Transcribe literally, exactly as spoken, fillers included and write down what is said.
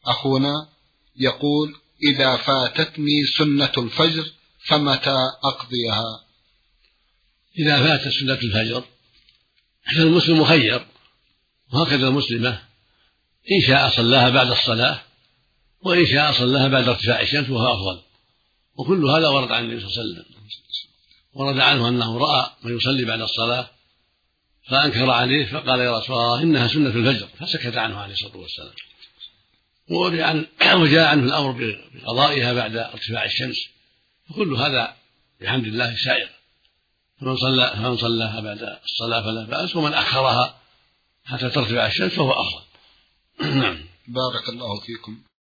أخونا يقول: إذا فاتتني سنة الفجر فمتى أقضيها؟ إذا فاتت سنة الفجر فالمسلم مخير، وهكذا المسلمة إن شاء صلاها بعد الصلاة وإن شاء صلاها بعد ارتفاع الشمس وهو أفضل. وكل هذا ورد عن النبي صلى الله عليه وسلم، ورد عنه أنه رأى من يصلي بعد الصلاة فأنكر عليه فقال: يا رسول الله إنها سنة الفجر، فسكت عنه عليه الصلاة والسلام. وجاء عنه الأمر بقضائها بعد ارتفاع الشمس، فكل هذا بحمد الله سائر. فمن صلى فمن صلاها بعد الصلاة فلا بأس، ومن أخرها حتى ترتفع الشمس فهو أفضل. بارك الله فيكم.